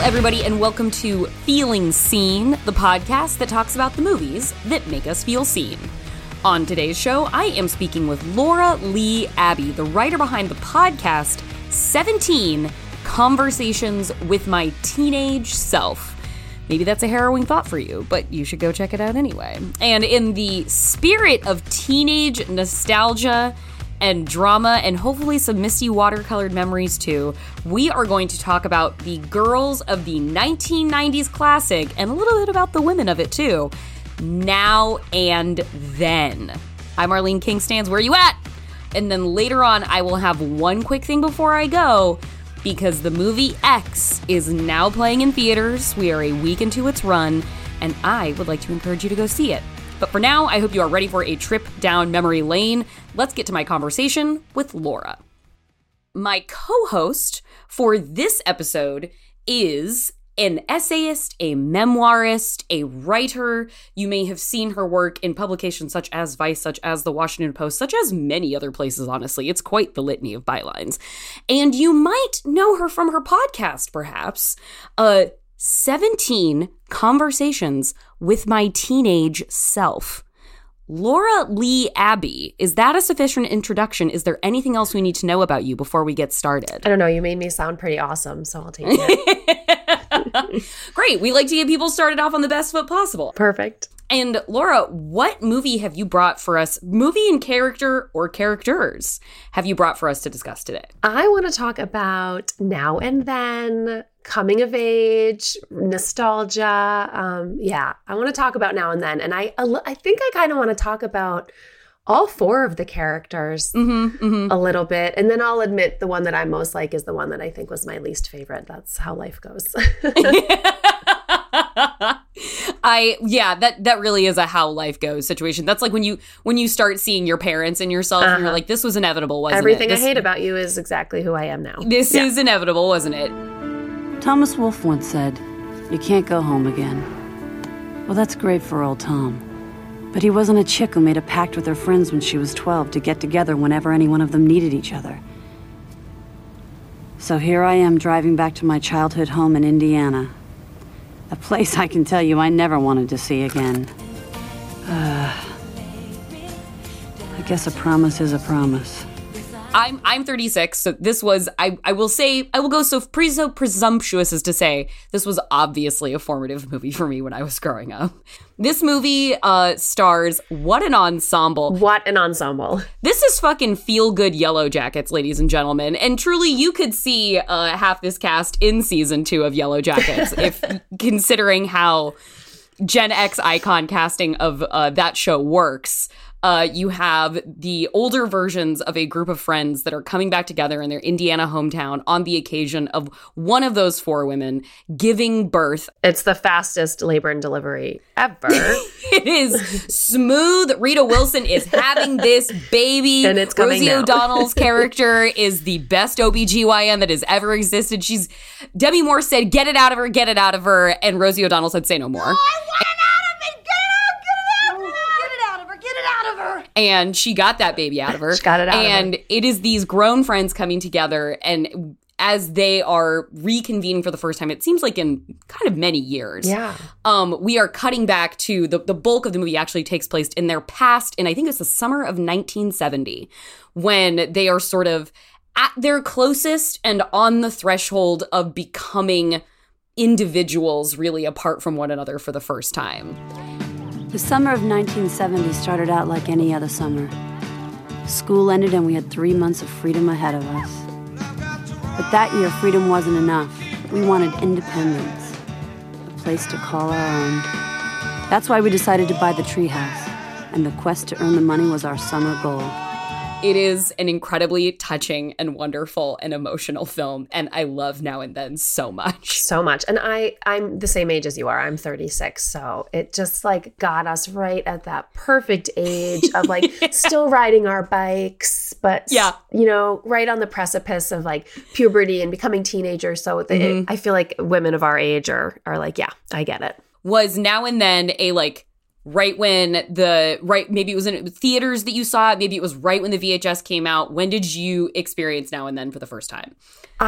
everybody, and welcome to Feeling Seen, the podcast that talks about the movies that make us feel seen. On today's show, I am speaking with Laura Lee Abbey, the writer behind the podcast 17 Conversations with My Teenage Self. Maybe that's a harrowing thought for you, but you should go check it out anyway. And in the spirit of teenage nostalgia and drama, and hopefully some misty watercolored memories too, we are going to talk about the girls of the 1990s classic, and a little bit about the women of it too, Now and Then. I'm Arlene Kingstans, where you at? And then later on, I will have one quick thing before I go, because the movie X is now playing in theaters. We are a week into its run, and I would like to encourage you to go see it. But for now, I hope you are ready for a trip down memory lane. Let's get to my conversation with Laura. My co-host for this episode is an essayist, a memoirist, a writer. You may have seen her work in publications such as Vice, such as The Washington Post, such as many other places, honestly. It's quite the litany of bylines. And you might know her from her podcast, perhaps. 17 Conversations with My Teenage Self. Laura Lee Abbey, is that a sufficient introduction? Is there anything else we need to know about you before we get started? I don't know. You made me sound pretty awesome, so I'll take it. Great. We like to get people started off on the best foot possible. Perfect. And Laura, what movie have you brought for us? Movie and character or characters have you brought for us to discuss today? I want to talk about Now and Then, coming of age, nostalgia. I want to talk about Now and Then. And I think I kind of want to talk about all four of the characters a little bit. And then I'll admit the one that I most like is the one that I think was my least favorite. That's how life goes. That really is a how life goes situation. That's like when you start seeing your parents and yourself and you're like, this was inevitable, wasn't Everything it? I hate about you is exactly who I am now. This is inevitable, wasn't it? Thomas Wolfe once said, "You can't go home again." Well, that's great for old Tom. But he wasn't a chick who made a pact with her friends when she was 12 to get together whenever any one of them needed each other. So here I am driving back to my childhood home in Indiana. A place I can tell you I never wanted to see again. I guess a promise is a promise. I'm 36, so this was, I will go so presumptuous as to say this was obviously a formative movie for me when I was growing up. This movie stars, what an ensemble. What an ensemble. This is fucking feel-good Yellow Jackets, ladies and gentlemen. And truly, you could see half this cast in season 2 of Yellow Jackets, if considering how Gen X icon casting of that show works. You have the older versions of a group of friends that are coming back together in their Indiana hometown on the occasion of one of those four women giving birth. It's the fastest labor and delivery ever. It is smooth. Rita Wilson is having this baby. And it's coming Rosie now. O'Donnell's character is the best OBGYN that has ever existed. Demi Moore said, get it out of her, get it out of her. And Rosie O'Donnell said, say no more. I want it out of me! Get it out! Get it out of her! Get it out of her! And she got that baby out of her. She got it out of her. And it is these grown friends coming together, and as they are reconvening for the first time, it seems like in kind of many years. Yeah. We are cutting back to the bulk of the movie actually takes place in their past, and I think it's the summer of 1970, when they are sort of at their closest and on the threshold of becoming individuals really apart from one another for the first time. The summer of 1970 started out like any other summer. School ended and we had 3 months of freedom ahead of us. But that year, freedom wasn't enough. We wanted independence, a place to call our own. That's why we decided to buy the treehouse, and the quest to earn the money was our summer goal. It is an incredibly touching and wonderful and emotional film, and I love Now and Then so much. So much. And I'm the same age as you are. I'm 36. So it just like got us right at that perfect age of like still riding our bikes, but right on the precipice of like puberty and becoming teenagers. So I feel like women of our age are like, yeah, I get it. Was Now and Then a like right when maybe it was in theaters that you saw it, maybe it was right when the VHS came out. When did you experience Now and Then for the first time?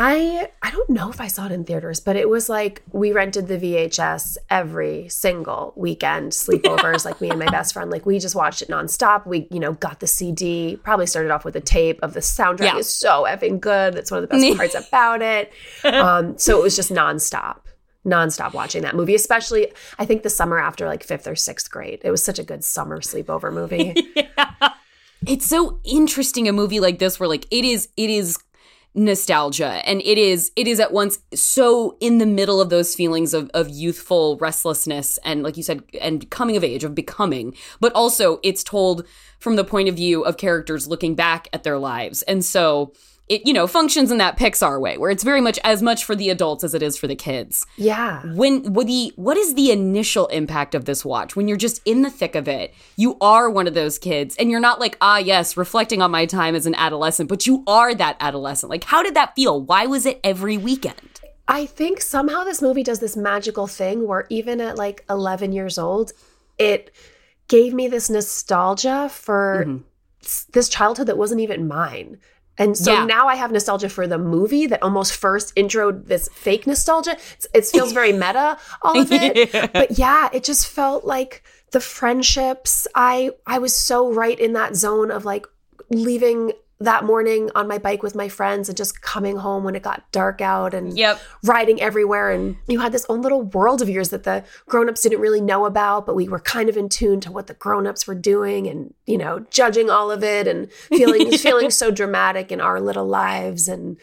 I don't know if I saw it in theaters, but it was like we rented the VHS every single weekend, sleepovers, like me and my best friend. Like we just watched it nonstop. We, got the CD, probably started off with a tape of the soundtrack. Is so effing good. That's one of the best parts about it. So it was just nonstop watching that movie, especially I think the summer after like 5th or 6th grade. It was such a good summer sleepover movie. Yeah. It's so interesting, a movie like this where like it is nostalgia, and it is at once so in the middle of those feelings of youthful restlessness and, like you said, and coming of age, of becoming, but also it's told from the point of view of characters looking back at their lives. And so it, functions in that Pixar way where it's very much as much for the adults as it is for the kids. Yeah. What is the initial impact of this watch when you're just in the thick of it? You are one of those kids, and you're not like, yes, reflecting on my time as an adolescent, but you are that adolescent. Like, how did that feel? Why was it every weekend? I think somehow this movie does this magical thing where even at like 11 years old, it gave me this nostalgia for this childhood that wasn't even mine. And so now I have nostalgia for the movie that almost first introed this fake nostalgia. It feels very meta, all of it. Yeah. But yeah, it just felt like the friendships. I was so right in that zone of like leaving that morning on my bike with my friends and just coming home when it got dark out and riding everywhere. And you had this own little world of yours that the grownups didn't really know about, but we were kind of in tune to what the grownups were doing and, judging all of it and feeling so dramatic in our little lives. And,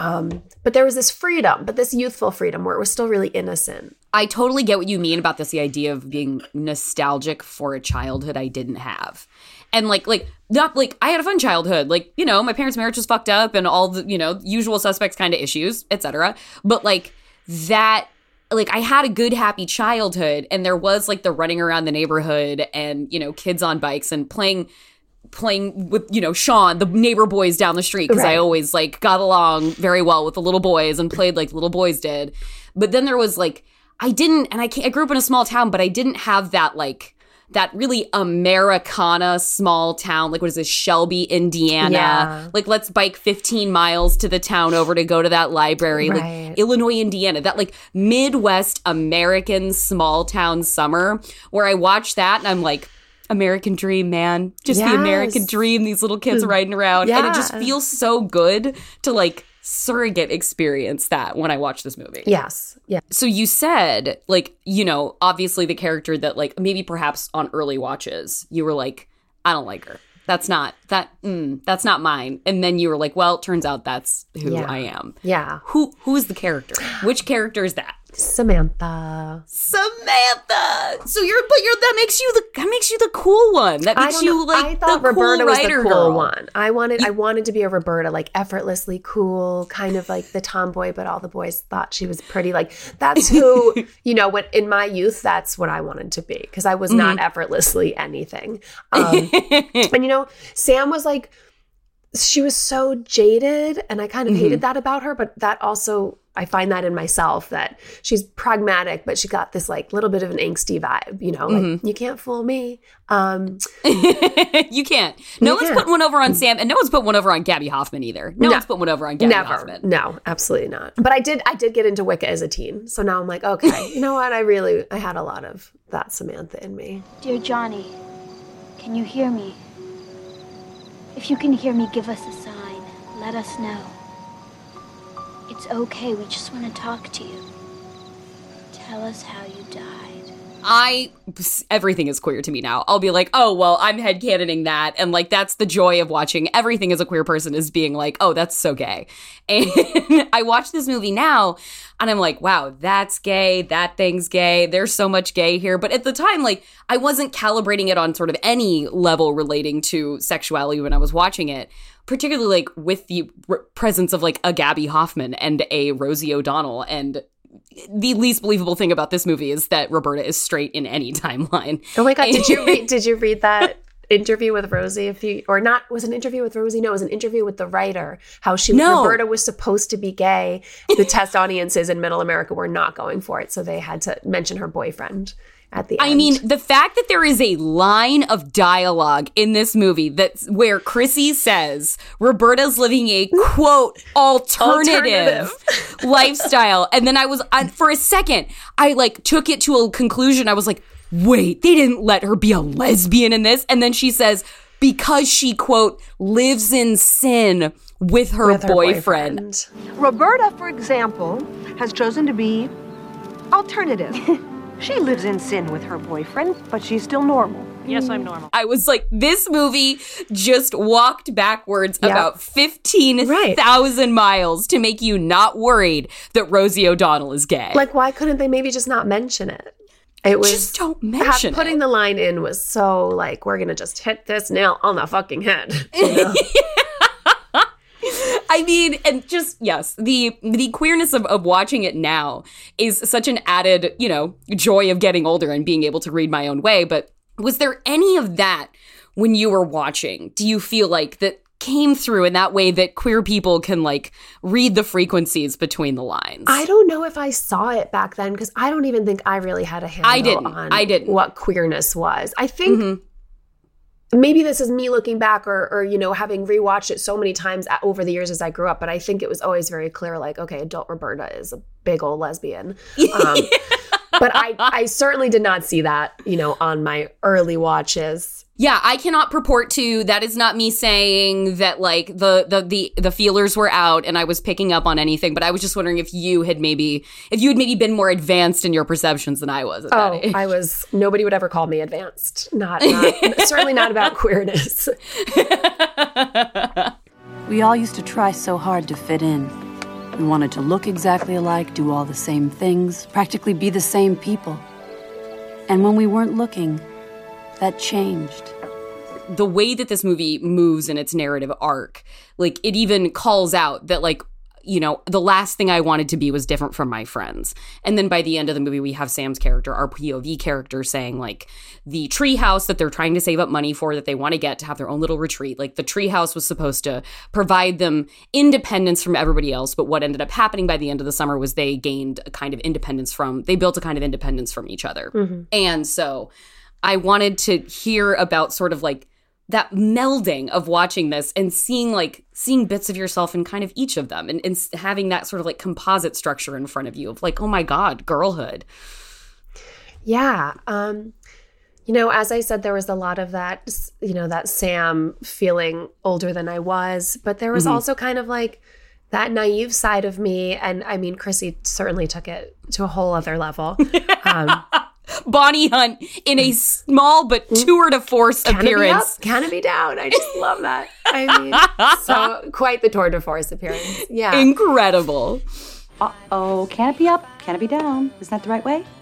but there was this freedom, but this youthful freedom where it was still really innocent. I totally get what you mean about this, the idea of being nostalgic for a childhood I didn't have. And not like I had a fun childhood. Like, my parents' marriage was fucked up and all the, usual suspects kind of issues, etc. But like that, like I had a good, happy childhood, and there was like the running around the neighborhood and, kids on bikes and playing with, Sean, the neighbor boys down the street, because I always like got along very well with the little boys and played like little boys did. But then there was like, I grew up in a small town, but I didn't have that like that really Americana small town, like what is this, Shelby, Indiana? Yeah. Like let's bike 15 miles to the town over to go to that library. Right. Like Illinois, Indiana, that like Midwest American small town summer where I watched that and I'm like, American dream, man. Just the American dream, these little kids riding around. And it just feels so good to like surrogate experience that when I watch this movie. Yes. Yeah. So you said, like, obviously the character that, like, maybe perhaps on early watches, you were like, I don't like her. That's not mine. And then you were like, well, it turns out that's who I am. Yeah. Who is the character? Which character is that? Samantha. So that makes you the cool one. That makes you like I thought the Roberta cool was the writer cool girl. one. I wanted to be a Roberta, like effortlessly cool, kind of like the tomboy, but all the boys thought she was pretty. Like that's who, what in my youth, that's what I wanted to be, because I was not effortlessly anything. And Sam was like, she was so jaded, and I kind of hated that about her, but that also, I find that in myself, that she's pragmatic, but she got this like little bit of an angsty vibe, like you can't fool me. You can't. No one's putting one over on Sam, and no one's put one over on Gabby Hoffman either. No one's put one over on Gabby Hoffman. No, absolutely not. But I did get into Wicca as a teen. So now I'm like, okay, you know what? I had a lot of that Samantha in me. Dear Johnny, can you hear me? If you can hear me, give us a sign. Let us know. It's okay, we just want to talk to you. Tell us how you died. Everything is queer to me now. I'll be like, oh, well, I'm headcanoning that. And like, that's the joy of watching everything as a queer person, is being like, oh, that's so gay. And I watch this movie now and I'm like, wow, that's gay. That thing's gay. There's so much gay here. But at the time, like, I wasn't calibrating it on sort of any level relating to sexuality when I was watching it, particularly like with the presence of like a Gabby Hoffman and a Rosie O'Donnell. And the least believable thing about this movie is that Roberta is straight in any timeline. Oh my God. Did you read that interview with Rosie was an interview with Rosie? No, it was an interview with the writer, how Roberta was supposed to be gay. The test audiences in Middle America were not going for it. So they had to mention her boyfriend at the end. I mean, the fact that there is a line of dialogue in this movie that's where Chrissy says Roberta's living a, quote, alternative lifestyle. And then for a second, I like took it to a conclusion. I was like, wait, they didn't let her be a lesbian in this. And then she says, because she, quote, lives in sin with her boyfriend. Roberta, for example, has chosen to be alternative. She lives in sin with her boyfriend, but she's still normal. Yes, I'm normal. I was like, this movie just walked backwards about 15,000 miles to make you not worried that Rosie O'Donnell is gay. Like, why couldn't they maybe just not mention it? It was just don't mention putting the line in was so like, we're gonna just hit this nail on the fucking head. You know? I mean, and just, yes, the queerness of watching it now is such an added, joy of getting older and being able to read my own way. But was there any of that when you were watching? Do you feel like that came through in that way that queer people can, like, read the frequencies between the lines? I don't know if I saw it back then because I don't even think I really had a handle on what queerness was. I think... Maybe this is me looking back or having rewatched it so many times over the years as I grew up, but I think it was always very clear, like, okay, adult Roberta is a big old lesbian. But I certainly did not see that, on my early watches. Yeah, I cannot purport to, that is not me saying that, like, the feelers were out and I was picking up on anything, but I was just wondering if you had maybe been more advanced in your perceptions than I was at that age. Nobody would ever call me advanced. Not certainly not about queerness. We all used to try so hard to fit in. We wanted to look exactly alike, do all the same things, practically be the same people. And when we weren't looking, that changed. The way that this movie moves in its narrative arc, like, it even calls out that, like, the last thing I wanted to be was different from my friends. And then by the end of the movie, we have Sam's character, our POV character, saying, like, the treehouse that they're trying to save up money for, that they want to get to have their own little retreat. Like, the treehouse was supposed to provide them independence from everybody else. But what ended up happening by the end of the summer was they gained a kind of independence they built a kind of independence from each other. Mm-hmm. And so I wanted to hear about sort of like that melding of watching this and seeing bits of yourself in kind of each of them and having that sort of like composite structure in front of you of like, oh my God, girlhood. Yeah. As I said, there was a lot of that, that Sam feeling older than I was, but there was also kind of like that naive side of me. And I mean, Chrissy certainly took it to a whole other level. Bonnie Hunt in a small but tour de force appearance. Can it be down? I just love that. I mean, so quite the tour de force appearance. Yeah. Incredible. Uh-oh. Can it be up? Can it be down? Isn't that the right way?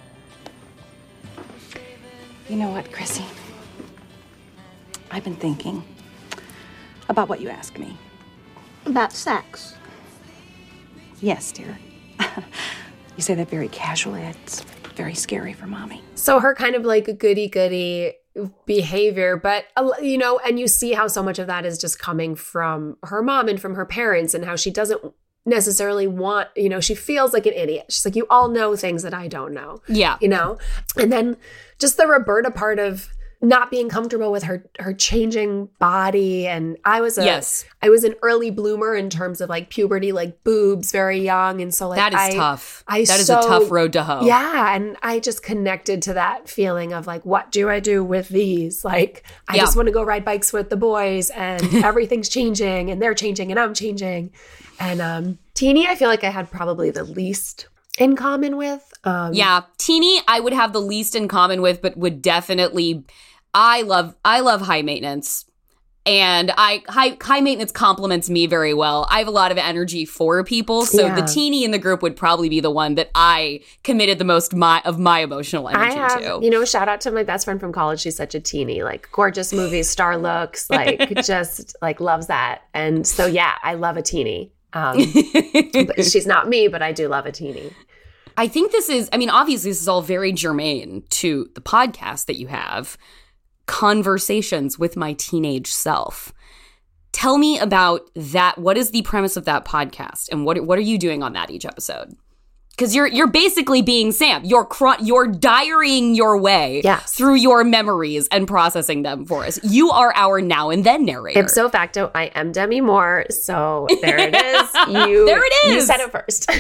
You know what, Chrissy? I've been thinking about what you asked me. About sex? Yes, dear. You say that very casually. It's very scary for Mommy. So her kind of like a goody-goody behavior, but, and you see how so much of that is just coming from her mom and from her parents and how she doesn't necessarily want, she feels like an idiot. She's like, you all know things that I don't know. Yeah. And then just the Roberta part of not being comfortable with her changing body. And I was an early bloomer in terms of like puberty, like boobs, very young. And so like that is tough. That is a tough road to hoe. Yeah. And I just connected to that feeling of like, what do I do with these? Like, I just want to go ride bikes with the boys and everything's changing and they're changing and I'm changing. And Teenie, I feel like I had probably the least in common with. Teenie, I would have the least in common with, but would definitely. I love high maintenance, and high maintenance compliments me very well. I have a lot of energy for people, so the Teenie in the group would probably be the one that I committed the most of my emotional energy to. Shout out to my best friend from college. She's such a Teenie, like gorgeous movies, star looks, like just like loves that. And so I love a Teenie. But she's not me, but I do love a Teenie. I think obviously this is all very germane to the podcast that you have, Conversations with My Teenage Self. Tell me about that. What is the premise of that podcast? And what are you doing on that each episode? Because you're basically being Sam. You're diarying your way through your memories and processing them for us. You are our now and then narrator. Ipso facto, I am Demi Moore. So there it is. There it is. You said it first.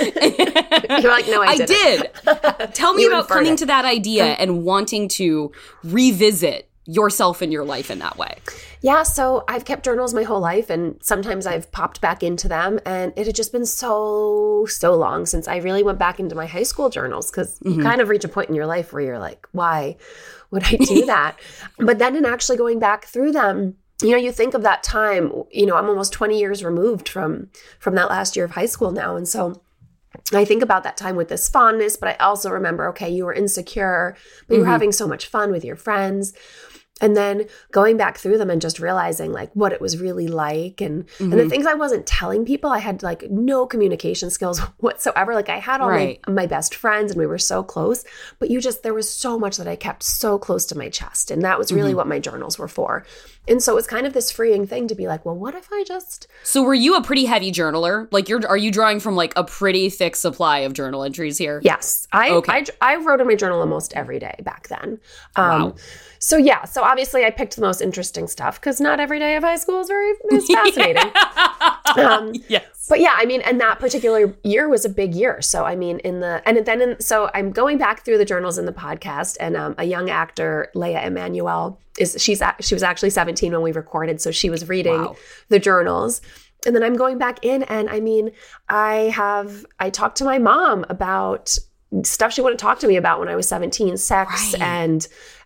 You're like, no, I didn't. Did. Tell me about coming to that idea and wanting to revisit yourself and your life in that way. Yeah, so I've kept journals my whole life, and sometimes I've popped back into them, and it had just been so long since I really went back into my high school journals, because you kind of reach a point in your life where you're like, why would I do that? But then in actually going back through them, you think of that time, I'm almost 20 years removed from that last year of high school now, and so I think about that time with this fondness, but I also remember, okay, you were insecure, but you were having so much fun with your friends. And then going back through them and just realizing like what it was really like and the things I wasn't telling people. I had like no communication skills whatsoever. Like I had all my best friends and we were so close, but there was so much that I kept so close to my chest. And that was really what my journals were for. And so it was kind of this freeing thing to be like, well, what if I just... So were you a pretty heavy journaler? Like are you drawing from like a pretty thick supply of journal entries here? Yes. I wrote in my journal almost every day back then. Wow. So obviously I picked the most interesting stuff because not every day of high school is fascinating. Yes. But yeah, I mean, and that particular year was a big year. So I mean, so I'm going back through the journals in the podcast, and a young actor, Leia Emanuel, she was actually 17 when we recorded, so she was reading the journals. And then I'm going back in, and I mean, I talked to my mom about stuff she wouldn't talk to me about when I was 17, sex and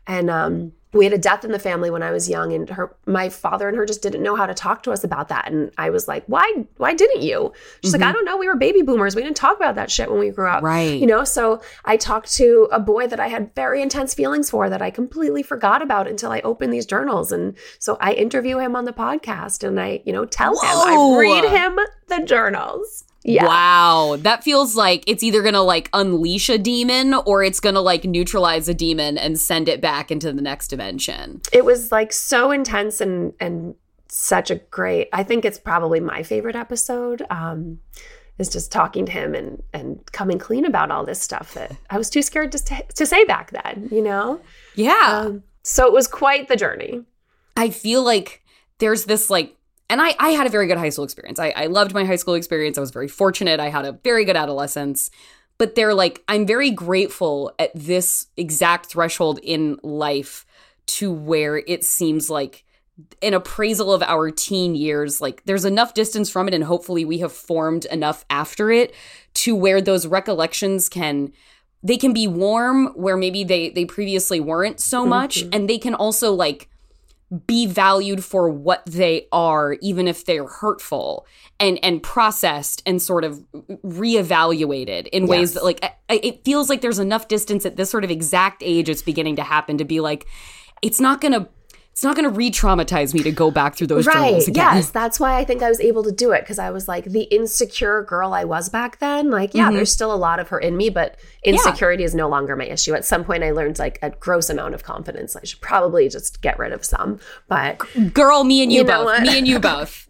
we had a death in the family when I was young, and my father and her just didn't know how to talk to us about that. And I was like, why didn't you? She's like, I don't know. We were baby boomers. We didn't talk about that shit when we grew up. Right. So I talked to a boy that I had very intense feelings for that I completely forgot about until I opened these journals. And so I interview him on the podcast, and I, tell him, I read him the journals. Yeah. Wow. That feels like it's either going to like unleash a demon or it's going to like neutralize a demon and send it back into the next dimension. It was like so intense and such a great, I think it's probably my favorite episode, is just talking to him and coming clean about all this stuff that I was too scared to say back then, Yeah. So it was quite the journey. I feel like there's this like, and I had a very good high school experience. I loved my high school experience. I was very fortunate. I had a very good adolescence. But I'm very grateful at this exact threshold in life to where it seems like an appraisal of our teen years, like there's enough distance from it, and hopefully we have formed enough after it to where those recollections can be warm, where maybe they previously weren't so much. And they can also like be valued for what they are, even if they're hurtful, and processed and sort of reevaluated in ways that like it feels like there's enough distance at this sort of exact age it's beginning to happen to be like, it's not going to re-traumatize me to go back through those journals again. Yes, that's why I think I was able to do it, because I was like the insecure girl I was back then. Like, there's still a lot of her in me, but insecurity is no longer my issue. At some point, I learned like a gross amount of confidence. I should probably just get rid of some. But girl, me and you both. Me and you both.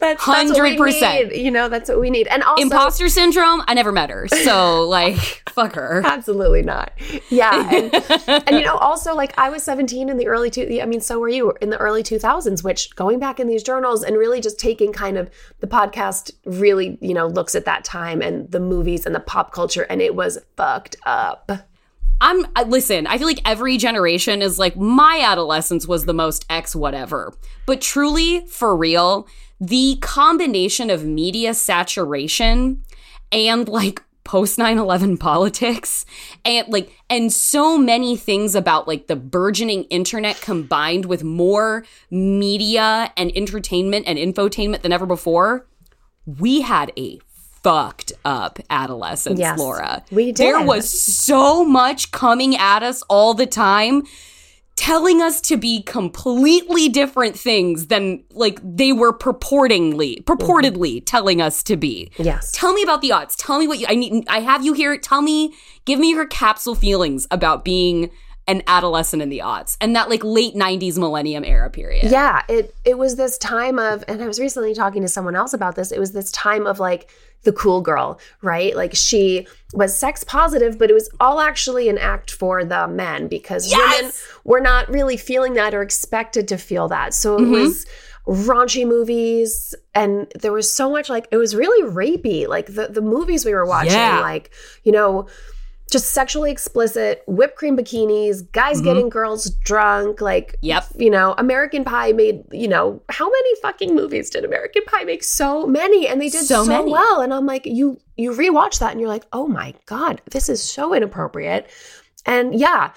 100%. That's what we need. And also imposter syndrome. I never met her, so like, fuck her. Absolutely not. Yeah, and also like I was 17 in the early so were you in the early 2000s, which going back in these journals and really just taking kind of the podcast really, looks at that time and the movies and the pop culture, and it was fucked up. Listen, I feel like every generation is like, my adolescence was the most X whatever. But truly, for real, the combination of media saturation and like post 9/11 politics and so many things about like the burgeoning internet combined with more media and entertainment and infotainment than ever before, we had a fucked up adolescence, yes, Laura. We did. There was so much coming at us all the time, telling us to be completely different things than like they were purportedly telling us to be. Yes. Tell me about the odds. Tell me what I have you here. Give me your capsule feelings about being an adolescent in the aughts and that like late 90s millennium era period. Yeah, it was this time of, and I was recently talking to someone else about this, it was this time of like the cool girl, right? Like she was sex positive, but it was all actually an act for the men because women were not really feeling that or expected to feel that. So it was raunchy movies, and there was so much like, it was really rapey. Like the movies we were watching, like, you know, just sexually explicit, whipped cream bikinis, guys getting girls drunk, like, you know, American Pie made, you know, how many fucking movies did American Pie make? So many, and they did so many. Well. And I'm like, you rewatch that and you're like, oh my God, this is so inappropriate. And yeah,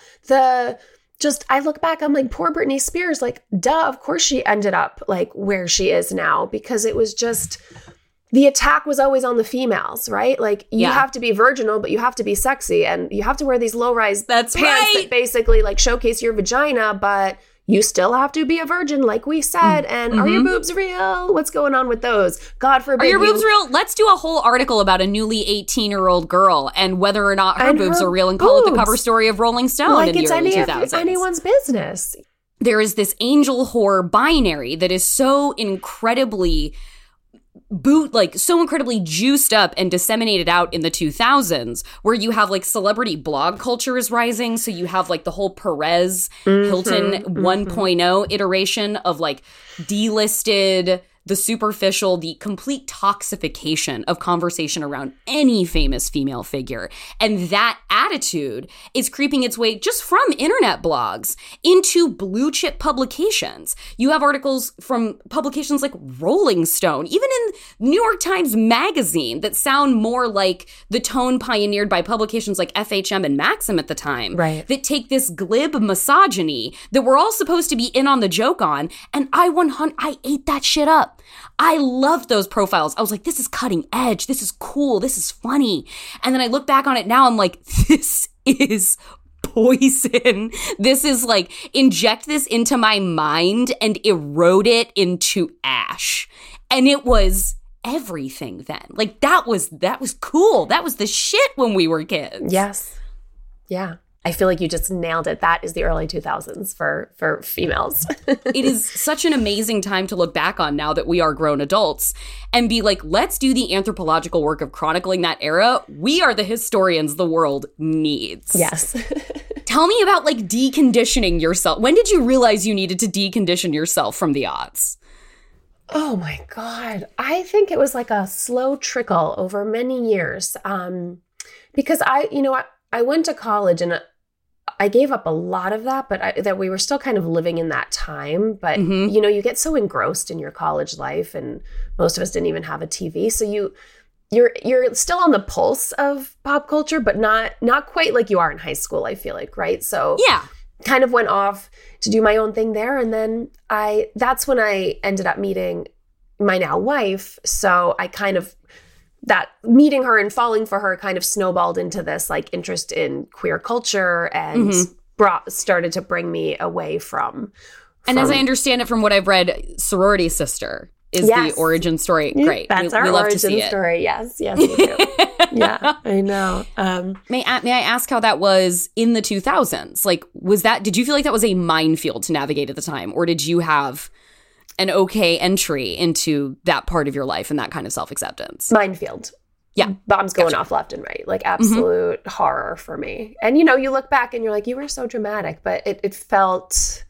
I look back, I'm like, poor Britney Spears, like, duh, of course she ended up like where she is now, because it was just, the attack was always on the females, right? Like, you have to be virginal, but you have to be sexy, and you have to wear these low-rise pants that basically like showcase your vagina, but you still have to be a virgin, like we said. And are your boobs real? What's going on with those? God forbid. Are your boobs real? Let's do a whole article about a newly 18-year-old girl and whether or not her boobs are real, and call it the cover story of Rolling Stone like in the early 2000s. It's anyone's business. There is this angel whore binary that is so incredibly so incredibly juiced up and disseminated out in the 2000s, where you have like celebrity blog culture is rising. So you have like the whole Perez Hilton 1.0 iteration of like delisted, the superficial, the complete toxification of conversation around any famous female figure. And that attitude is creeping its way just from internet blogs into blue chip publications. You have articles from publications like Rolling Stone, even in New York Times Magazine, that sound more like the tone pioneered by publications like FHM and Maxim at the time, right, that take this glib misogyny that we're all supposed to be in on the joke on. And I ate that shit up. I loved those profiles. I was like, this is cutting edge. This is cool. This is funny. And then I look back on it now, I'm like, this is poison. This is like, inject this into my mind and erode it into ash. And it was everything then. Like, that was cool. That was the shit when we were kids. Yes. Yeah. I feel like you just nailed it. That is the early 2000s for females. It is such an amazing time to look back on now that we are grown adults and be like, let's do the anthropological work of chronicling that era. We are the historians the world needs. Yes. Tell me about like deconditioning yourself. When did you realize you needed to decondition yourself from the odds? Oh my God. I think it was like a slow trickle over many years. Because I went to college and I gave up a lot of that, but that we were still kind of living in that time. But, you know, you get so engrossed in your college life, and most of us didn't even have a TV. So you're still on the pulse of pop culture, but not quite like you are in high school, I feel like, right? So yeah, kind of went off to do my own thing there. And then that's when I ended up meeting my now wife. So I kind of, that meeting her and falling for her kind of snowballed into this like interest in queer culture and started to bring me away from. And as I understand it from what I've read, Sorority Sister is the origin story. Great. That's our origin story. Yes, we do. Yeah, I know. May I ask how that was in the 2000s? Like, did you feel like that was a minefield to navigate at the time? Or did you have an okay entry into that part of your life and that kind of self-acceptance? Minefield. Yeah. Bombs going off left and right. Like absolute horror for me. And, you know, you look back and you're like, you were so dramatic, but it felt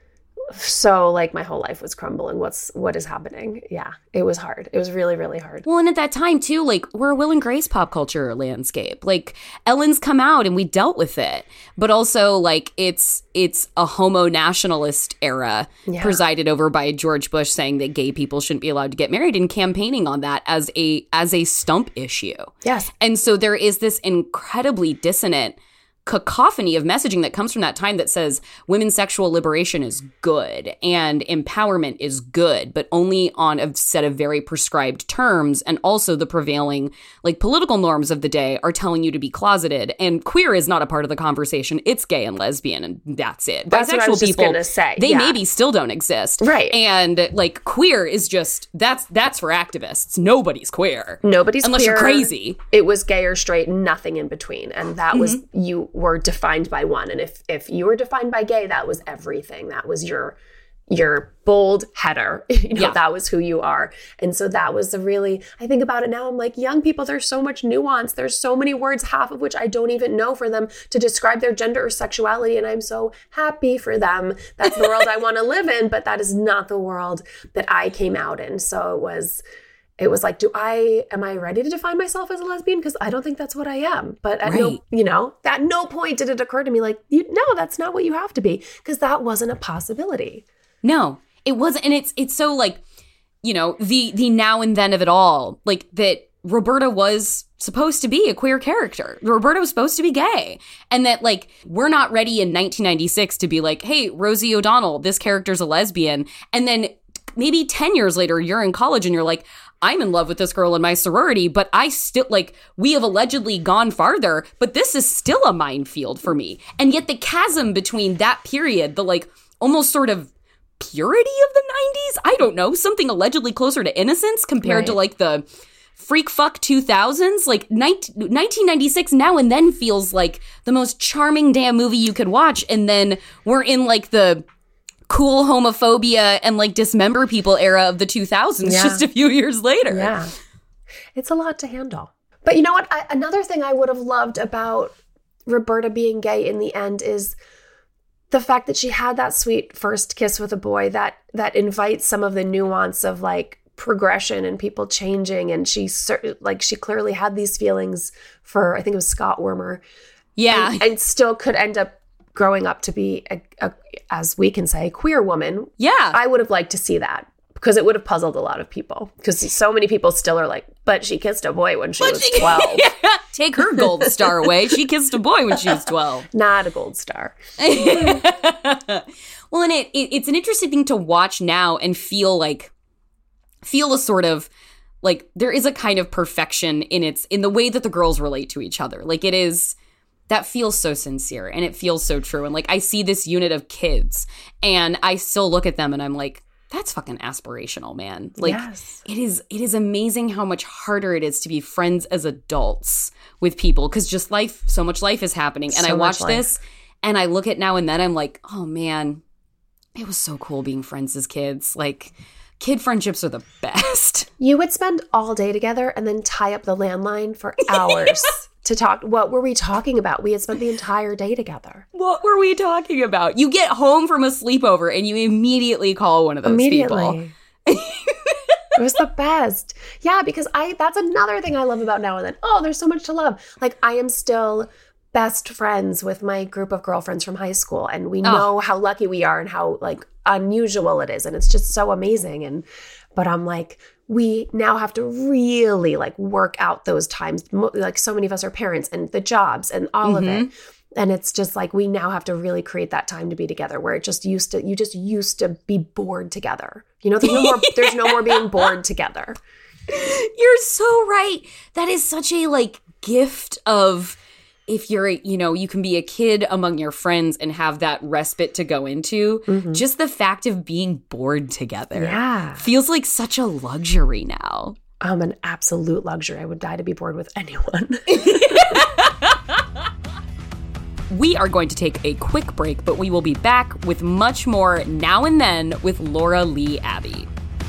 so like my whole life was crumbling. What is happening? Yeah, it was hard. It was really, really hard. Well, and at that time too, like, we're a Will and Grace pop culture landscape. Like, Ellen's come out and we dealt with it, but also like it's a homo nationalist era presided over by George Bush saying that gay people shouldn't be allowed to get married and campaigning on that as a stump issue. Yes, and so there is this incredibly dissonant cacophony of messaging that comes from that time that says women's sexual liberation is good and empowerment is good, but only on a set of very prescribed terms. And also the prevailing like political norms of the day are telling you to be closeted, and queer is not a part of the conversation. It's gay and lesbian, and that's it. That's what I was just gonna say. They maybe still don't exist. Right. And like queer is just, that's for activists. Nobody's queer. Nobody's unless queer. You're crazy. It was gay or straight, nothing in between. And that was were defined by one. And if you were defined by gay, that was everything. That was your bold header. That was who you are. And so that was I think about it now, I'm like, young people, there's so much nuance. There's so many words, half of which I don't even know, for them to describe their gender or sexuality. And I'm so happy for them. That's the world I want to live in, but that is not the world that I came out in. So it was like, am I ready to define myself as a lesbian? Because I don't think that's what I am. But at no point did it occur to me like, no, that's not what you have to be, because that wasn't a possibility. No, it wasn't. And it's so like, the now and then of it all, like that Roberta was supposed to be a queer character. Roberta was supposed to be gay. And that like, we're not ready in 1996 to be like, hey, Rosie O'Donnell, this character's a lesbian. And then maybe 10 years later, you're in college and you're like, I'm in love with this girl in my sorority, but I still, like, we have allegedly gone farther, but this is still a minefield for me. And yet the chasm between that period, the like almost sort of purity of the 90s, I don't know, something allegedly closer to innocence compared to like the freak fuck 2000s, like 1996 now and then feels like the most charming damn movie you could watch. And then we're in like the cool homophobia and like dismember people era of the 2000s just a few years later. Yeah. It's a lot to handle. But you know what? Another thing I would have loved about Roberta being gay in the end is the fact that she had that sweet first kiss with a boy that invites some of the nuance of like progression and people changing. And she clearly had these feelings for, I think it was Scott Wormer. Yeah. And still could end up growing up to be, as we can say, a queer woman. Yeah. I would have liked to see that, because it would have puzzled a lot of people. Because so many people still are like, but she kissed a boy when she was 12. Take her gold star away. She kissed a boy when she was 12. Not a gold star. Well, and it's an interesting thing to watch now and feel a sort of, like, there is a kind of perfection in the way that the girls relate to each other. Like, it is... that feels so sincere and it feels so true. And like, I see this unit of kids and I still look at them and I'm like, that's fucking aspirational, man. Like, yes. It is amazing how much harder it is to be friends as adults with people, because just so much life is happening. And I watch this and I look at now and then, I'm like, oh man, it was so cool being friends as kids. Like, kid friendships are the best. You would spend all day together and then tie up the landline for hours. To talk. What were we talking about? We had spent the entire day together. What were we talking about? You get home from a sleepover and you immediately call one of those people. It was the best. Yeah, because that's another thing I love about Now and Then. Oh, there's so much to love. Like, I am still best friends with my group of girlfriends from high school, and we know how lucky we are and how like unusual it is, and it's just so amazing. But I'm like, we now have to really like work out those times. Like, so many of us are parents and the jobs and all of it. And it's just like, we now have to really create that time to be together, where you just used to be bored together. There's no more being bored together. You're so right. That is such a like gift of, if you're, you can be a kid among your friends and have that respite to go into, just the fact of being bored together feels like such a luxury now. An absolute luxury. I would die to be bored with anyone. We are going to take a quick break, but we will be back with much more Now and Then with Laura Lee Abbey.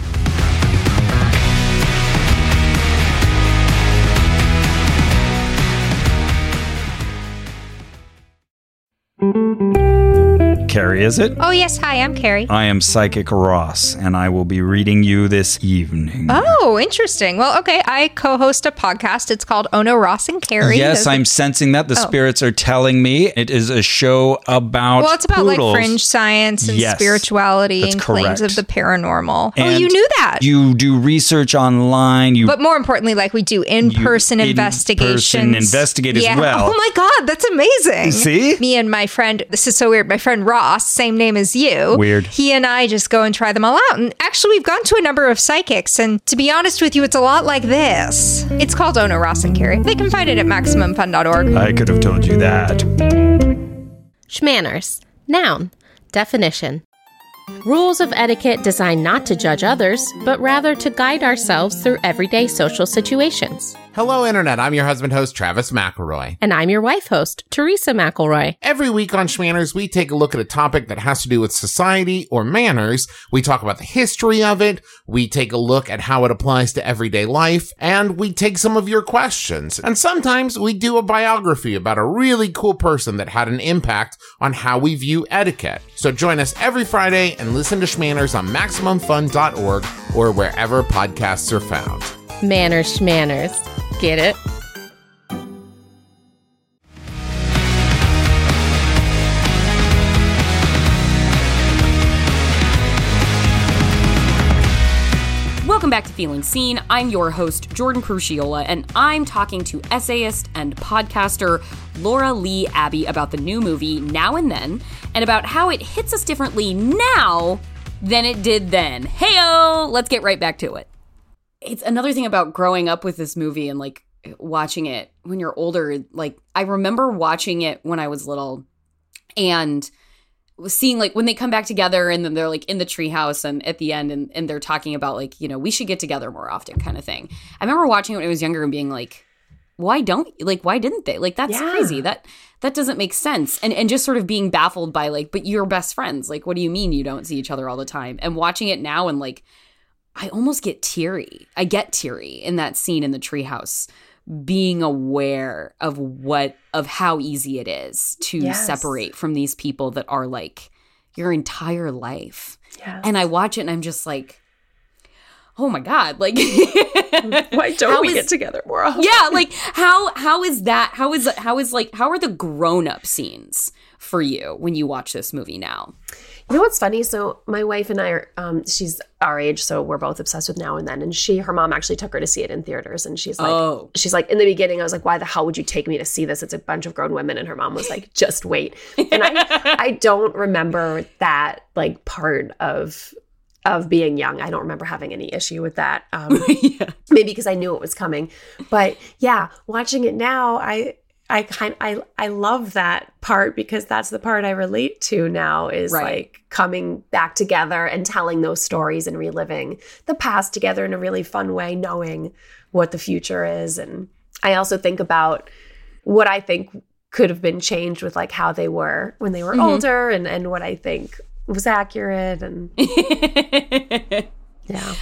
Carrie, is it? Oh, yes. Hi, I'm Carrie. I am Psychic Ross, and I will be reading you this evening. Oh, interesting. Well, okay. I co-host a podcast. It's called Ono, Ross, and Carrie. Yes, I'm sensing that. The spirits are telling me. It is a show about Well, it's about poodles. like fringe science and spirituality and claims of the paranormal. And you knew that. You do research online. But more importantly, like, we do in-person investigations. In-person investigate as well. Oh my God, that's amazing. See? Me and my friend, this is so weird, my friend Ross, same name as you. Weird. He and I just go and try them all out. And actually, we've gone to a number of psychics. And to be honest with you, it's a lot like this. It's called Ono, Ross, and Carrie. They can find it at MaximumFun.org. I could have told you that. Schmanners. Noun. Definition. Rules of etiquette designed not to judge others, but rather to guide ourselves through everyday social situations. Hello, Internet. I'm your husband host, Travis McElroy. And I'm your wife host, Teresa McElroy. Every week on Schmanners, we take a look at a topic that has to do with society or manners. We talk about the history of it. We take a look at how it applies to everyday life. And we take some of your questions. And sometimes we do a biography about a really cool person that had an impact on how we view etiquette. So join us every Friday and listen to Schmanners on MaximumFun.org or wherever podcasts are found. Manners, schmanners. Get it? Welcome back to Feeling Seen. I'm your host, Jordan Crucchiola, and I'm talking to essayist and podcaster Laura Lee Abbey about the new movie Now and Then, and about how it hits us differently now than it did then. Heyo! Let's get right back to it. It's another thing about growing up with this movie and like watching it when you're older. Like I remember watching it when I was little and seeing like when they come back together and then they're like in the treehouse and at the end and they're talking about like, you know, we should get together more often kind of thing. I remember watching it when I was younger and being like, why didn't they? Like, that's crazy. That doesn't make sense. And just sort of being baffled by like, but you're best friends. Like, what do you mean you don't see each other all the time? And watching it now and like, I almost get teary. I get teary in that scene in the treehouse, being aware of how easy it is to separate from these people that are like your entire life. Yes. And I watch it and I'm just like, oh my God, like why don't we get together more often? Yeah, like how is that? How are the grown-up scenes for you when you watch this movie now? You know what's funny? So my wife and I are, she's our age, so we're both obsessed with Now and Then. And her mom actually took her to see it in theaters. And she's like, in the beginning, I was like, why the hell would you take me to see this? It's a bunch of grown women. And her mom was like, just wait. And I don't remember that like part of being young. I don't remember having any issue with that. Maybe because I knew it was coming. But yeah, watching it now, I love that part because that's the part I relate to now is like coming back together and telling those stories and reliving the past together in a really fun way, knowing what the future is. And I also think about what I think could have been changed with like how they were when they were older and what I think was accurate. And yeah.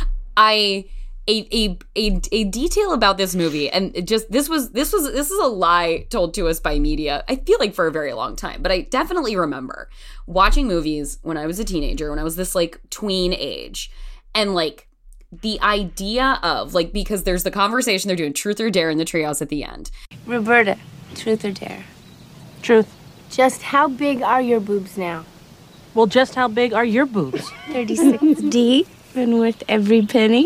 A detail about this movie, and this is a lie told to us by media, I feel like for a very long time, but I definitely remember watching movies when I was a teenager, when I was this like tween age, and like the idea of like, because there's the conversation they're doing truth or dare in the treehouse at the end. Roberta, truth or dare? Truth. Just how big are your boobs now? Well, just how big are your boobs? 36 deep and worth every penny.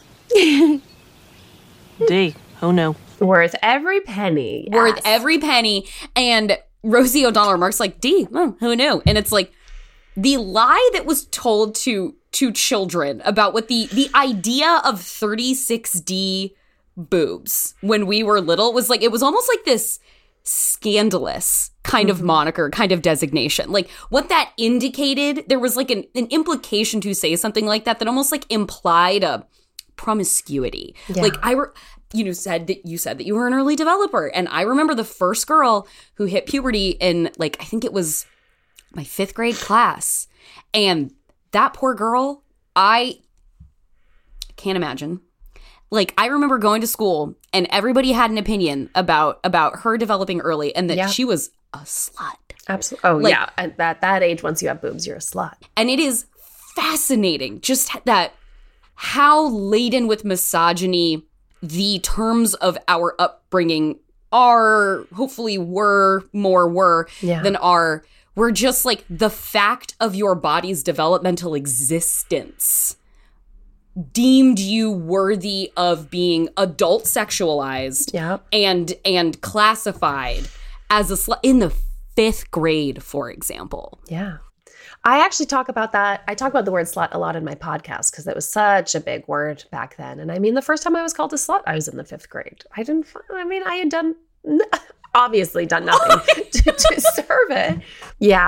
D. Who knew? Worth every penny. Yes. Worth every penny. And Rosie O'Donnell remarks like, D, who knew? And it's like the lie that was told to children about what the idea of 36D boobs when we were little was like, it was almost like this scandalous kind of moniker, kind of designation. Like what that indicated, there was like an implication to say something like that almost like implied a promiscuity. Yeah. Like you said that you were an early developer, and I remember the first girl who hit puberty in like I think it was my 5th grade class, and that poor girl, I can't imagine. Like I remember going to school and everybody had an opinion about her developing early, and that she was a slut. Absolutely. Oh, like, yeah. At that age, once you have boobs, you're a slut. And it is fascinating just that how laden with misogyny the terms of our upbringing are, hopefully were than are. We're just like the fact of your body's developmental existence deemed you worthy of being adult sexualized and classified as a slut in the 5th grade, for example. Yeah. I actually talk about that. I talk about the word slut a lot in my podcast because it was such a big word back then. And I mean, the first time I was called a slut, I was in the 5th grade. I had obviously done nothing to deserve it. Yeah.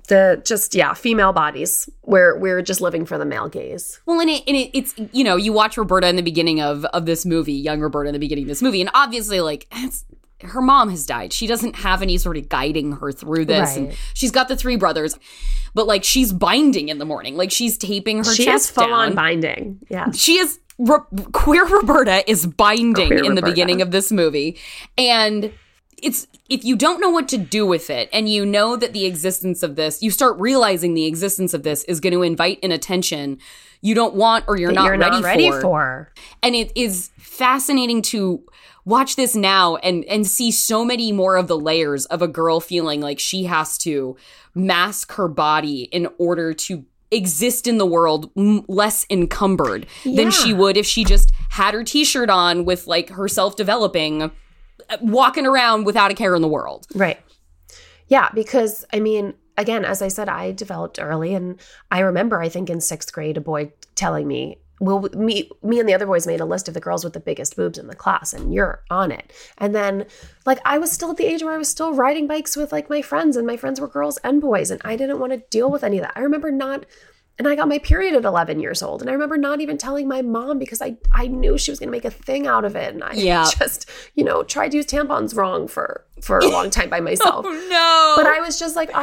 female bodies. We're just living for the male gaze. Well, and it's, you know, you watch Roberta in the beginning of this movie, young Roberta in the beginning of this movie, and obviously, like, her mom has died. She doesn't have any sort of guiding her through this. Right. And she's got the 3 brothers, but, like, she's binding in the morning. Like, she's taping her chest down. She is full-on binding. Yeah. She is, queer Roberta is binding in the beginning of this movie. And it's, if you don't know what to do with it, and you know that the existence of this, you start realizing the existence of this is going to invite an attention you don't want or you're not ready for. And it is fascinating to watch this now and see so many more of the layers of a girl feeling like she has to mask her body in order to exist in the world less encumbered than she would if she just had her t-shirt on with, like, herself developing, walking around without a care in the world. Right. Yeah, because, I mean, again, as I said, I developed early, and I remember, I think in 6th grade, a boy telling me, well, me and the other boys made a list of the girls with the biggest boobs in the class, and you're on it. And then, like, I was still at the age where I was still riding bikes with, like, my friends, and my friends were girls and boys, and I didn't want to deal with any of that. I remember and I got my period at 11 years old, and I remember not even telling my mom because I knew she was going to make a thing out of it, and I just, you know, tried to use tampons wrong for a long time by myself. Oh, no. But I was just like,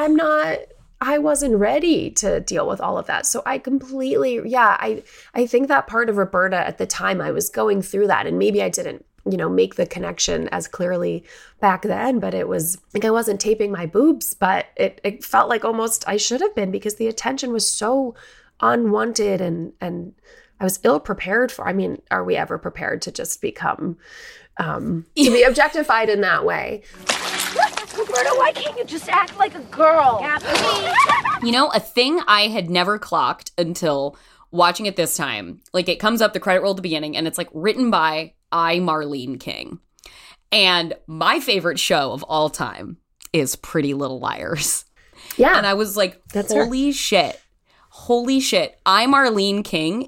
I wasn't ready to deal with all of that. So I completely, I think that part of Roberta at the time, I was going through that, and maybe I didn't, you know, make the connection as clearly back then, but it was like I wasn't taping my boobs, but it felt like almost I should have been, because the attention was so unwanted, and I was ill prepared for. I mean, are we ever prepared to just become to be objectified in that way? Roberta, why can't you just act like a girl? Yeah, please. You know, a thing I had never clocked until watching it this time, like, it comes up, the credit roll at the beginning, and it's like written by I, Marlene King. And my favorite show of all time is Pretty Little Liars. Yeah. And I was like, holy shit. I, Marlene King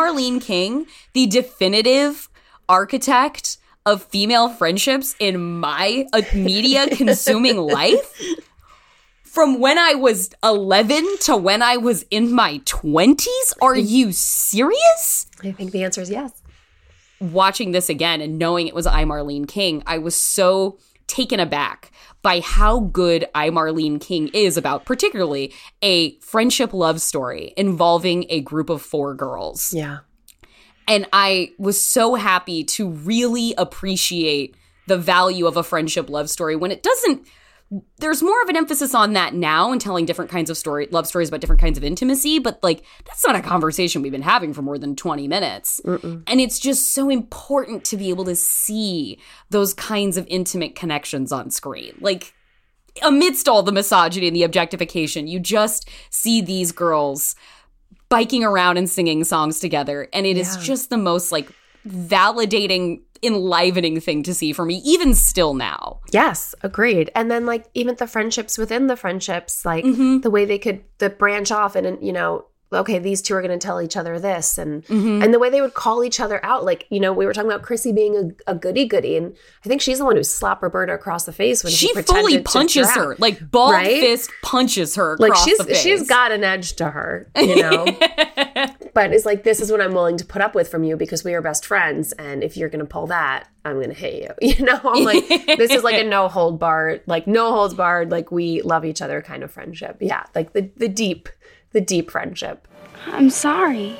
the definitive architect of female friendships in my media consuming life? From when I was 11 to when I was in my 20s? Are you serious? I think the answer is yes. Watching this again and knowing it was I, Marlene King, I was so taken aback by how good I, Marlene King is about particularly a friendship love story involving a group of 4 girls. Yeah. And I was so happy to really appreciate the value of a friendship love story when it doesn't. There's more of an emphasis on that now and telling different kinds of love stories about different kinds of intimacy, but, like, that's not a conversation we've been having for more than 20 minutes. Mm-mm. And it's just so important to be able to see those kinds of intimate connections on screen. Like, amidst all the misogyny and the objectification, you just see these girls biking around and singing songs together, and it is just the most, like, validating, enlivening thing to see for me, even still now. Yes, agreed. And then, like, even the friendships within the friendships, like the way they could branch off and, you know, okay, these two are going to tell each other this, and the way they would call each other out. Like, you know, we were talking about Chrissy being a goody-goody, and I think she's the one who slapped Roberta across the face when she fully punches her, like, bald fist punches her across the face. She's got an edge to her, you know. But it's like, this is what I'm willing to put up with from you because we are best friends, and if you're going to pull that, I'm going to hit you. You know, I'm like, this is like a no holds barred, like, we love each other kind of friendship. Yeah, like the deep friendship. I'm sorry.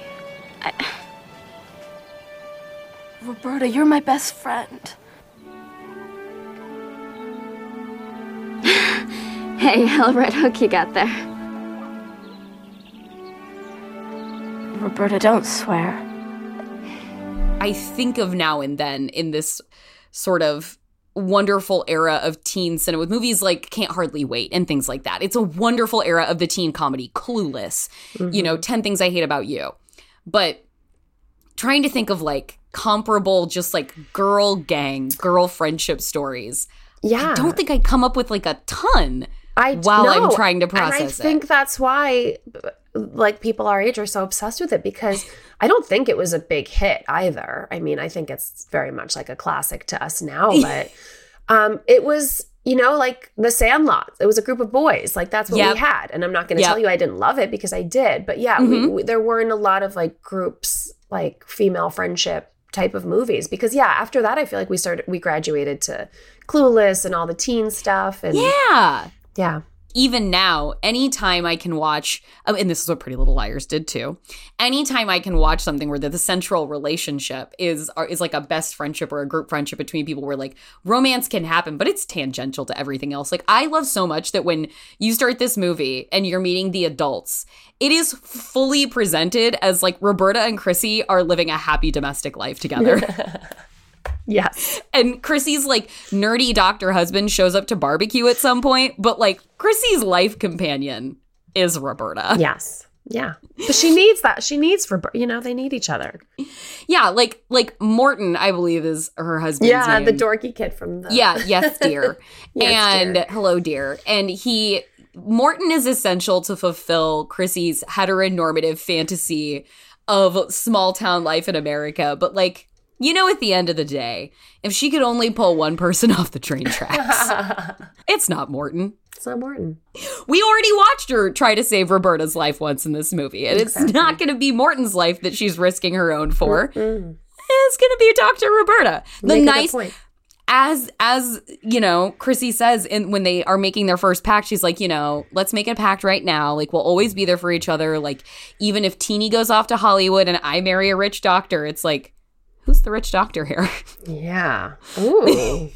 Roberta, you're my best friend. Hey, how red hook you got there? Roberta, don't swear. I think of Now and Then in this sort of wonderful era of teen cinema with movies like Can't Hardly Wait and things like that. It's a wonderful era of the teen comedy, Clueless, you know, 10 Things I Hate About You. But trying to think of, like, comparable, just, like, girl friendship stories. Yeah. I don't think I come up with, like, a ton while I'm trying to process it. And I think that's why, like, people our age are so obsessed with it, because I don't think it was a big hit either. I mean, I think it's very much like a classic to us now, but it was you know, like The Sandlot. It was a group of boys. Like, that's what we had. And I'm not going to tell you I didn't love it, because I did. But yeah, there weren't a lot of like groups, like female friendship type of movies. Because after that, I feel like we graduated to Clueless and all the teen stuff. And yeah. Even now, anytime I can watch, and this is what Pretty Little Liars did too, anytime I can watch something where the central relationship is like a best friendship or a group friendship between people where like romance can happen, but it's tangential to everything else. Like, I love so much that when you start this movie and you're meeting the adults, it is fully presented as like Roberta and Chrissy are living a happy domestic life together. Yes. And Chrissy's like nerdy doctor husband shows up to barbecue at some point, but like Chrissy's life companion is Roberta. Yes. Yeah. But she needs that. She needs Roberta. You know, they need each other. Yeah. Like Morton, I believe, is her husband's name. The dorky kid from the... Yeah. Yes, dear. Yes, dear. Hello, dear. And Morton is essential to fulfill Chrissy's heteronormative fantasy of small town life in America. But like, you know, at the end of the day, if she could only pull one person off the train tracks, it's not Morton. It's not Morton. We already watched her try to save Roberta's life once in this movie, and it's not going to be Morton's life that she's risking her own for. It's going to be Dr. Roberta. Make a good point. As you know, Chrissy says when they are making their first pact, she's like, you know, let's make a pact right now. Like, we'll always be there for each other. Like, even if Teenie goes off to Hollywood and I marry a rich doctor, it's like, who's the rich doctor here? Yeah. Ooh.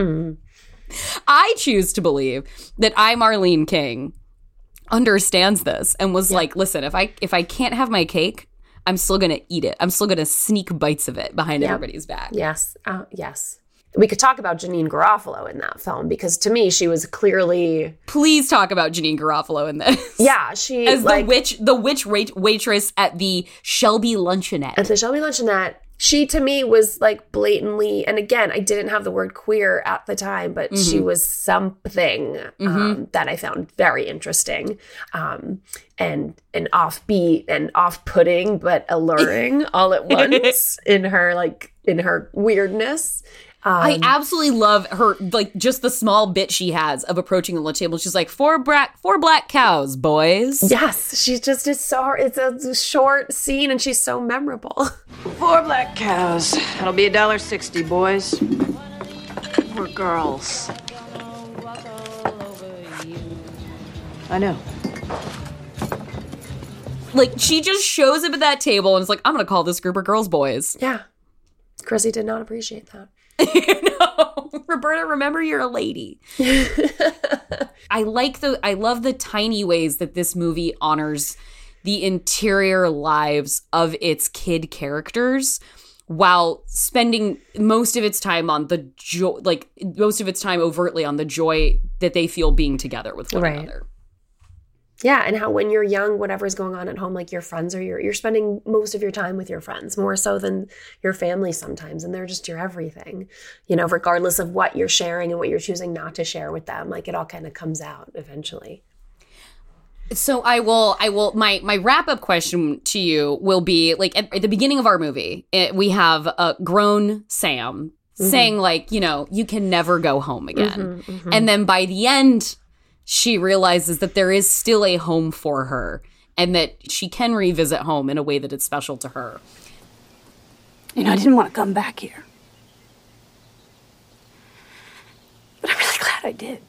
I choose to believe that Marlene King understands this and was like, listen, if I can't have my cake, I'm still going to eat it. I'm still going to sneak bites of it behind everybody's back. Yes. Yes. We could talk about Janeane Garofalo in that film, because to me, she was clearly... Please talk about Janeane Garofalo in this. Yeah, she... As the witch waitress at the Shelby Luncheonette. At the Shelby Luncheonette. She, to me, was like blatantly, and again, I didn't have the word queer at the time, but she was something that I found very interesting, and offbeat and off-putting, but alluring all at once in her weirdness. I absolutely love her, like, just the small bit she has of approaching the lunch table. She's like, four black cows, boys. Yes, she's just, it's a short scene and she's so memorable. 4 black cows. That'll be $1.60, boys. We're girls. I know. Like, she just shows up at that table and is like, I'm going to call this group of girls boys. Yeah. Chrissy did not appreciate that. No, Roberta, remember you're a lady. I love the tiny ways that this movie honors the interior lives of its kid characters while spending most of its time on the joy, like most of its time overtly on the joy that they feel being together with one another. Yeah, and how when you're young, whatever's going on at home, like your friends are you're spending most of your time with your friends, more so than your family sometimes, and they're just your everything. You know, regardless of what you're sharing and what you're choosing not to share with them, like it all kind of comes out eventually. So I will my wrap-up question to you will be, like, at the beginning of our movie, we have a grown Sam saying, like, you know, you can never go home again. And then by the end, she realizes that there is still a home for her and that she can revisit home in a way that it's special to her. You know, I didn't want to come back here. But I'm really glad I did.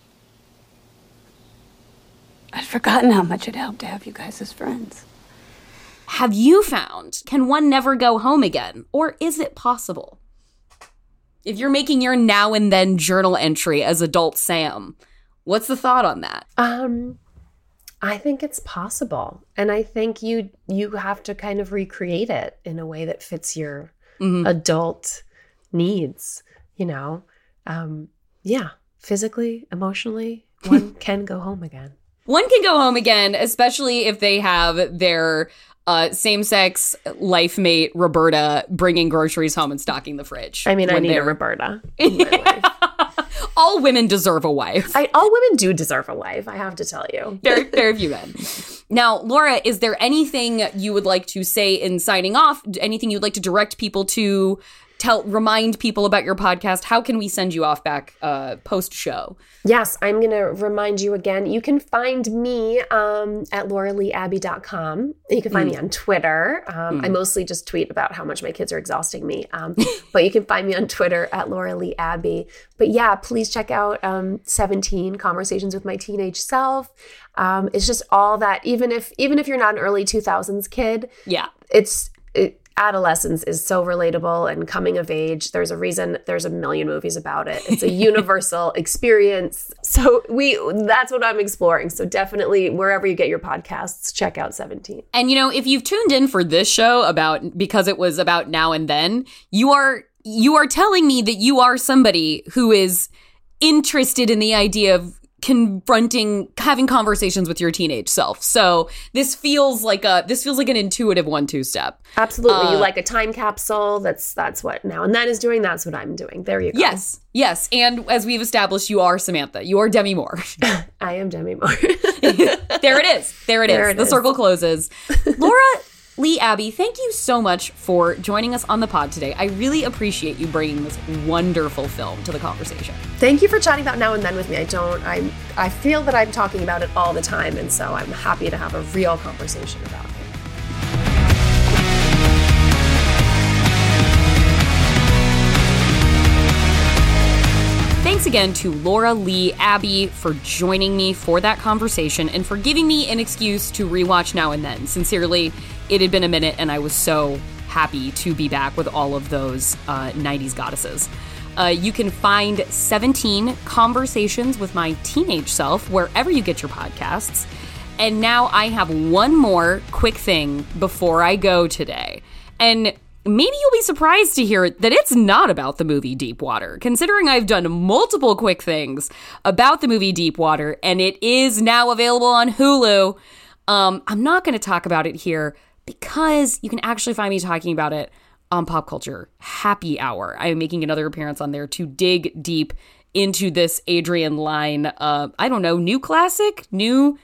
I'd forgotten how much it helped to have you guys as friends. Have you found, can one never go home again? Or is it possible? If you're making your now and then journal entry as adult Sam, what's the thought on that? I think it's possible. And I think you have to kind of recreate it in a way that fits your adult needs, you know? Yeah, physically, emotionally, one can go home again. One can go home again, especially if they have their same-sex life mate, Roberta, bringing groceries home and stocking the fridge. I mean, I need a Roberta in my life. All women deserve a wife. All women do deserve a wife, I have to tell you. Very few men. Now, Laura, is there anything you would like to say in signing off? Anything you'd like to direct people to remind people about your podcast, how can we send you off back post-show? Yes, I'm going to remind you again. You can find me at lauraleeabbey.com. You can find me on Twitter. I mostly just tweet about how much my kids are exhausting me. But you can find me on Twitter at lauraleeabbey. But yeah, please check out 17 Conversations with My Teenage Self. It's just all that, even if you're not an early 2000s kid, adolescence is so relatable, and coming of age, there's a reason there's a million movies about it. It's a universal experience. So that's what I'm exploring. So definitely wherever you get your podcasts, check out 17. And if you've tuned in for this show because it was about Now and Then, you are telling me that you are somebody who is interested in the idea of having conversations with your teenage self. So this feels like an intuitive 1-2 step. Absolutely. You like a time capsule. That's what Now and Then is doing. That's what I'm doing. There you go. Yes. And as we've established, you are Samantha. You are Demi Moore. I am Demi Moore. There it is. The circle closes. Laura Lee Abbey, thank you so much for joining us on the pod today. I really appreciate you bringing this wonderful film to the conversation. Thank you for chatting about Now and Then with me. I feel that I'm talking about it all the time, and so I'm happy to have a real conversation about it. Thanks again to Laura Lee Abbey for joining me for that conversation and for giving me an excuse to rewatch Now and Then. Sincerely, it had been a minute, and I was so happy to be back with all of those 90s goddesses. You can find 17 Conversations with My Teenage Self wherever you get your podcasts. And now I have one more quick thing before I go today. And maybe you'll be surprised to hear that it's not about the movie Deep Water, considering I've done multiple quick things about the movie Deep Water, and it is now available on Hulu. I'm not going to talk about it here because you can actually find me talking about it on Pop Culture Happy Hour. I am making another appearance on there to dig deep into this Adrian Lyne, new classic, new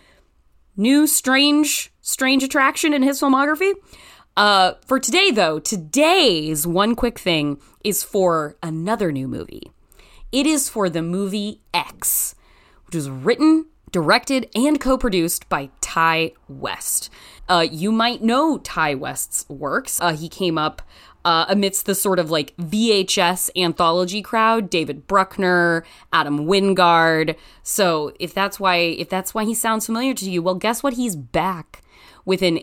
strange attraction in his filmography. For today, though, today's one quick thing is for another new movie. It is for the movie X, which was written, directed, and co-produced by Ty West. You might know Ty West's works. He came up amidst the sort of like VHS anthology crowd, David Bruckner, Adam Wingard. So if that's why he sounds familiar to you, well, guess what? He's back with an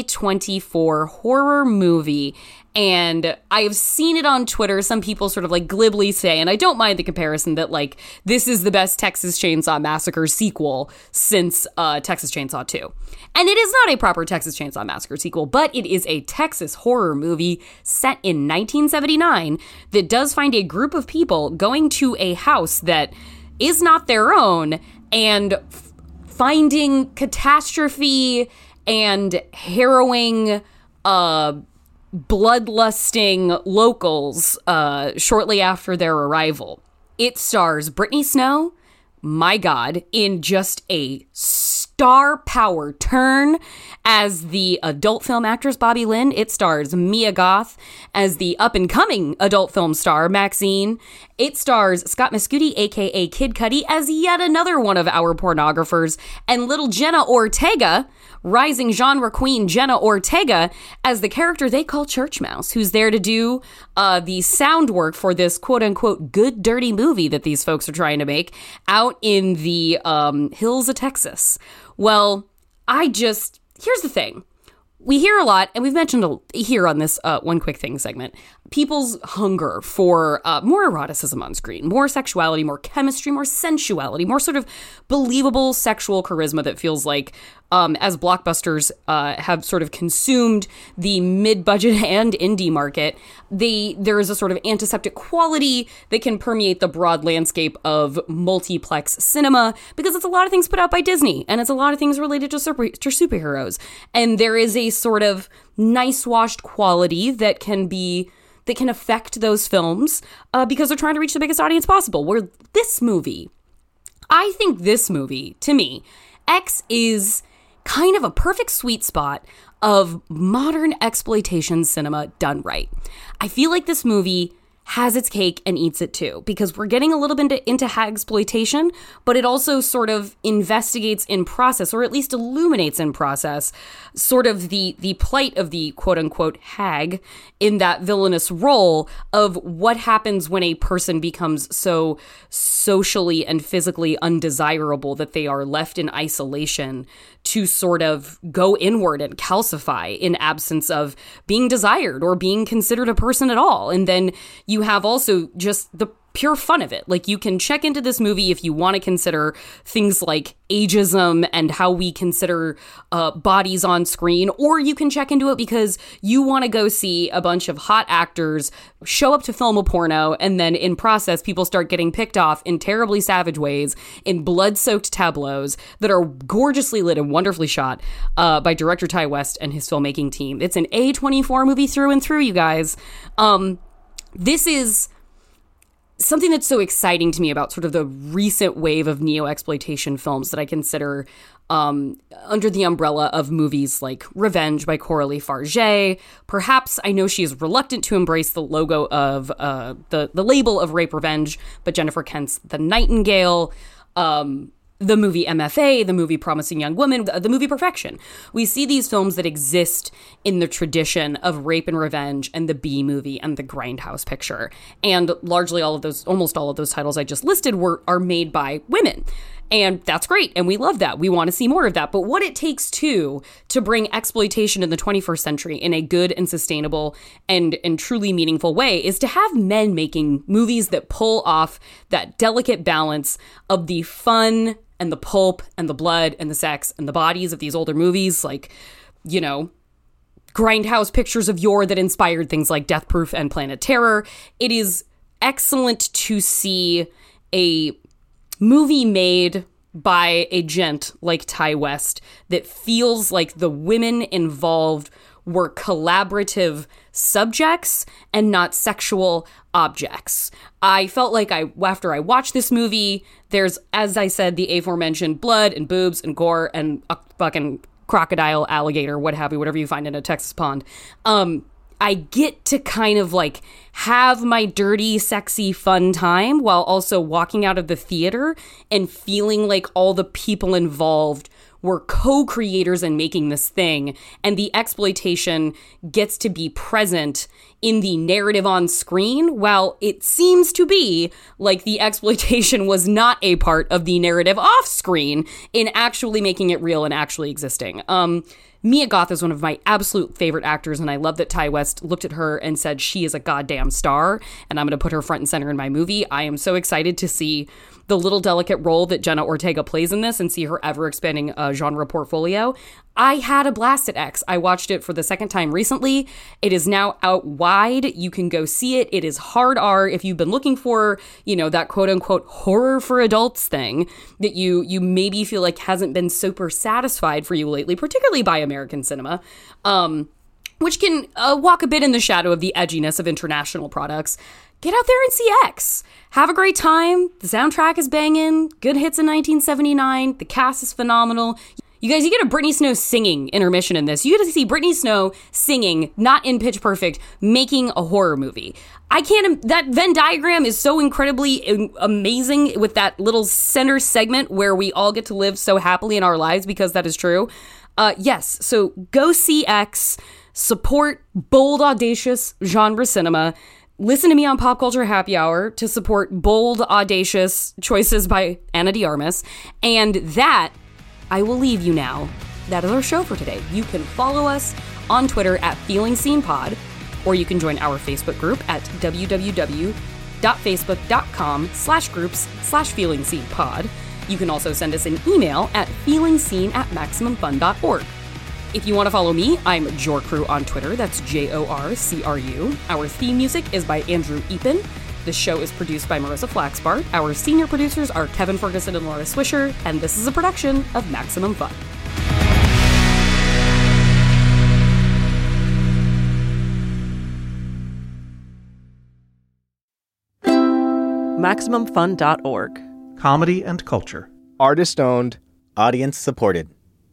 A24 horror movie. And I have seen it on Twitter. Some people sort of like glibly say, and I don't mind the comparison, that like this is the best Texas Chainsaw Massacre sequel since Texas Chainsaw 2. And it is not a proper Texas Chainsaw Massacre sequel, but it is a Texas horror movie set in 1979 that does find a group of people going to a house that is not their own and finding catastrophe and harrowing, bloodlusting locals shortly after their arrival. It stars Brittany Snow, my God, in just a star power turn as the adult film actress Bobby Lynn. It stars Mia Goth as the up-and-coming adult film star Maxine. It stars Scott Mescudi, a.k.a. Kid Cudi, as yet another one of our pornographers, and little Jenna Ortega, rising genre queen Jenna Ortega, as the character they call Church Mouse, who's there to do the sound work for this quote-unquote good, dirty movie that these folks are trying to make out in the hills of Texas. Well, here's the thing. We hear a lot, and we've mentioned here on this One Quick Thing segment, people's hunger for more eroticism on screen, more sexuality, more chemistry, more sensuality, more sort of believable sexual charisma that feels like as blockbusters have sort of consumed the mid-budget and indie market, there is a sort of antiseptic quality that can permeate the broad landscape of multiplex cinema, because it's a lot of things put out by Disney, and it's a lot of things related to superheroes. And there is a sort of nice washed quality that can affect those films because they're trying to reach the biggest audience possible. Where I think this movie, to me, X is kind of a perfect sweet spot of modern exploitation cinema done right. I feel like this movie has its cake and eats it too, because we're getting a little bit into hagsploitation, but it also sort of investigates in process, or at least illuminates in process, sort of the plight of the quote-unquote hag in that villainous role of what happens when a person becomes so socially and physically undesirable that they are left in isolation to sort of go inward and calcify in absence of being desired or being considered a person at all. And then you have also just the pure fun of it. Like, you can check into this movie if you want to consider things like ageism and how we consider bodies on screen, or you can check into it because you want to go see a bunch of hot actors show up to film a porno, and then in process, people start getting picked off in terribly savage ways in blood-soaked tableaus that are gorgeously lit and wonderfully shot by director Ti West and his filmmaking team. It's an A24 movie through and through, you guys. This is something that's so exciting to me about sort of the recent wave of neo-exploitation films that I consider under the umbrella of movies like Revenge by Coralie Farge. Perhaps, I know she is reluctant to embrace the logo of the label of Rape Revenge, but Jennifer Kent's The Nightingale, the movie MFA, the movie Promising Young Woman, the movie Perfection. We see these films that exist in the tradition of rape and revenge and the B movie and the grindhouse picture. And largely almost all of those titles I just listed are made by women. And that's great. And we love that. We want to see more of that. But what it takes to bring exploitation in the 21st century in a good and sustainable and truly meaningful way is to have men making movies that pull off that delicate balance of the fun and the pulp and the blood and the sex and the bodies of these older movies, like, you know, grindhouse pictures of yore that inspired things like Death Proof and Planet Terror. It is excellent to see a movie made by a gent like Ti West that feels like the women involved were collaborative subjects and not sexual objects. I felt like after I watched this movie, there's, as I said, the aforementioned blood and boobs and gore and a fucking crocodile, alligator, what have you, whatever you find in a Texas pond. I get to kind of like have my dirty, sexy, fun time while also walking out of the theater and feeling like all the people involved were co-creators in making this thing, and the exploitation gets to be present in the narrative on screen, while it seems to be like the exploitation was not a part of the narrative off screen in actually making it real and actually existing. Mia Goth is one of my absolute favorite actors, and I love that Ti West looked at her and said she is a goddamn star, and I'm going to put her front and center in my movie. I am so excited to see the little delicate role that Jenna Ortega plays in this and see her ever-expanding genre portfolio. I had a blast at X. I watched it for the second time recently. It is now out wide. You can go see it. It is hard R if you've been looking for, you know, that quote-unquote horror for adults thing that you maybe feel like hasn't been super satisfied for you lately, particularly by American cinema, which can walk a bit in the shadow of the edginess of international products. Get out there and see X. Have a great time. The soundtrack is banging. Good hits in 1979. The cast is phenomenal. You guys, you get a Britney Snow singing intermission in this. You get to see Britney Snow singing, not in Pitch Perfect, making a horror movie. That Venn diagram is so incredibly amazing with that little center segment where we all get to live so happily in our lives because that is true. Yes, so go see X. Support bold, audacious genre cinema. Listen to me on Pop Culture Happy Hour to support bold, audacious choices by Ana de Armas. And that, I will leave you now. That is our show for today. You can follow us on Twitter at FeelingScenePod, or you can join our Facebook group at www.facebook.com/groups/FeelingScenePod. You can also send us an email at feelingscene@MaximumFun.org. If you want to follow me, I'm Jorcru on Twitter. That's JORCRU. Our theme music is by Andrew Epen. The show is produced by Marissa Flaxbart. Our senior producers are Kevin Ferguson and Laura Swisher, and this is a production of Maximum Fun. MaximumFun.org. Comedy and culture. Artist owned. Audience supported.